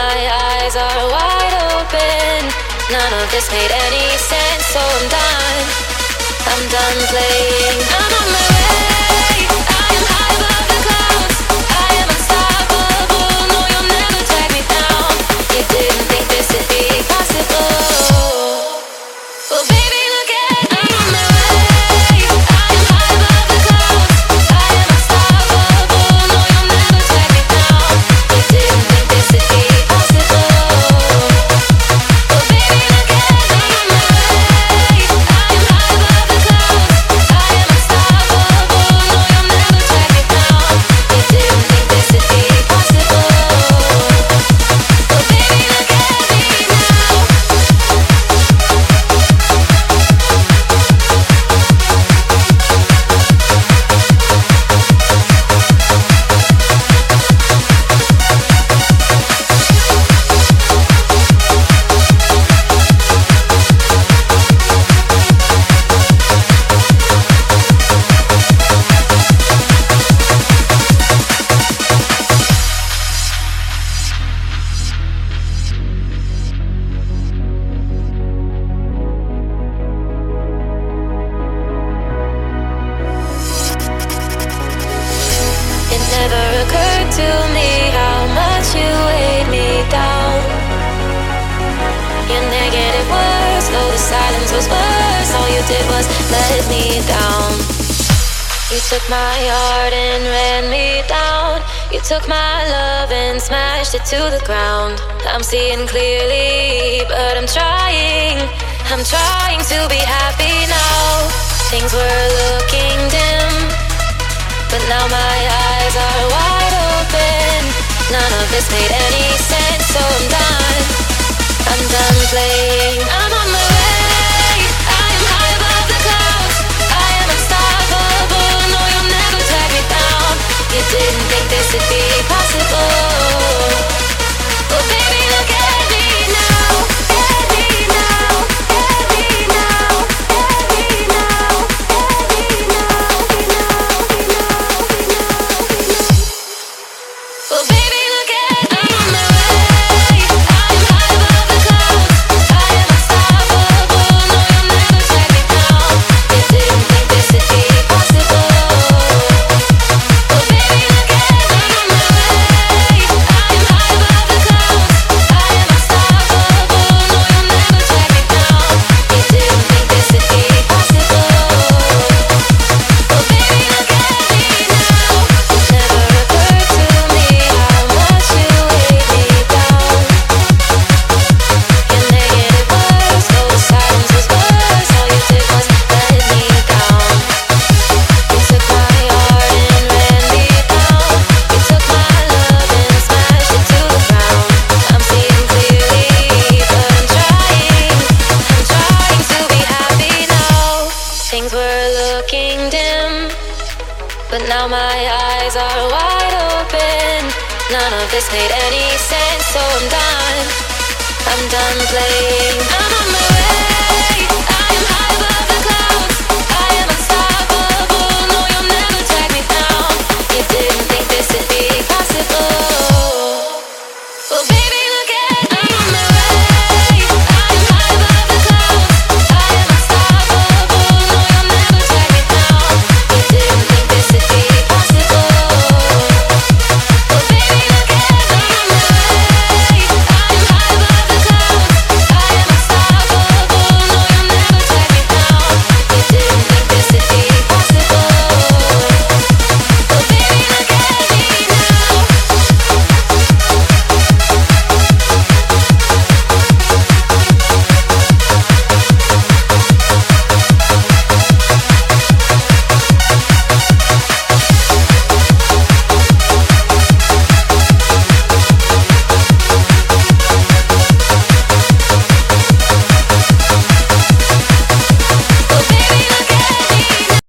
my eyes are wide open. None of this made any sense, so I'm done. I'm done playing. I'm on my way. I am high above the clouds. I am unstoppable. No, you'll never drag me down. You didn't think this would be possible. Well, baby, look at me. I'm on my way. I am high above the clouds. I am unstoppable. No, you'll never drag me down. You didn't think this would be possible. Well, baby, look at me. I'm on my way. I am high above the clouds. I am unstoppable. No, you'll never drag me down. You didn't think this would be possible. Well, baby, look at me now. It never occurred to me how much you weighed me down. Your negative words, though the silence was worse, all you did was let me down. You took my heart and ran me down. You took my love and smashed it to the ground. I'm seeing clearly, but I'm trying to be happy now. Things were looking dim, but now my eyes are wide open. None of this made any sense, so I'm done playing. I'm on my way. I am high above the clouds. I am unstoppable. No, you'll never drag me down. You didn't think this would be possible. Well, baby, look at me now. At me now. At me now. At me now. At me now. Well, baby, look at me. I'm on my way. I am high above the clouds. I am unstoppable. No, you'll never drag me down. You didn't think this would be possible. Well, baby, look at me. I'm on my way. I am high above the clouds. I am unstoppable. No, you'll never drag me down. You didn't think this would be possible. Well, baby, look at me now. It never occurred to me how much you weighed me down. Your negative words, though the silence was worse, all you did was let me down. You took my heart and ran me down. You took my love and smashed it to the ground. I'm seeing clearly, but I'm trying to be happy now. Things were looking dim, but now my eyes are wide open. None of this made any sense, so I'm done playing.